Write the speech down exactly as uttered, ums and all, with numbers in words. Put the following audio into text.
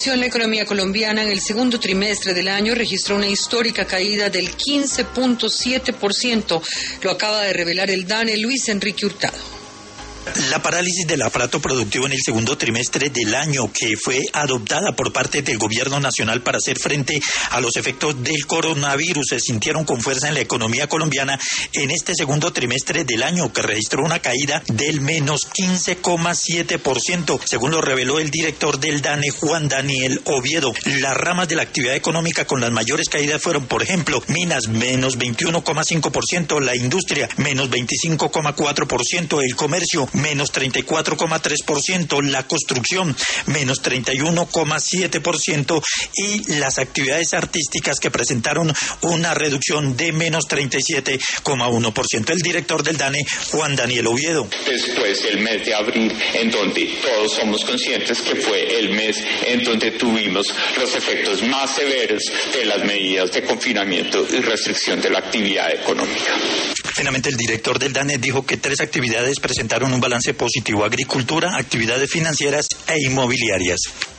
La economía colombiana en el segundo trimestre del año registró una histórica caída del quince punto siete por ciento. Lo acaba de revelar el DANE Luis Enrique Hurtado. La parálisis del aparato productivo en el segundo trimestre del año, que fue adoptada por parte del gobierno nacional para hacer frente a los efectos del coronavirus, se sintieron con fuerza en la economía colombiana en este segundo trimestre del año, que registró una caída del menos quince coma siete por ciento, según lo reveló el director del DANE, Juan Daniel Oviedo. Las ramas de la actividad económica con las mayores caídas fueron, por ejemplo, minas, menos veintiuno coma cinco por ciento, la industria, menos veinticinco coma cuatro por ciento, el comercio, menos treinta y cuatro coma tres por ciento, la construcción, menos treinta y uno coma siete por ciento, y las actividades artísticas, que presentaron una reducción de menos treinta y siete coma uno por ciento. El director del DANE, Juan Daniel Oviedo. Después del mes de abril, en donde todos somos conscientes que fue el mes en donde tuvimos los efectos más severos de las medidas de confinamiento y restricción de la actividad económica. Finalmente, el director del DANE dijo que tres actividades presentaron un balance positivo: agricultura, actividades financieras e inmobiliarias.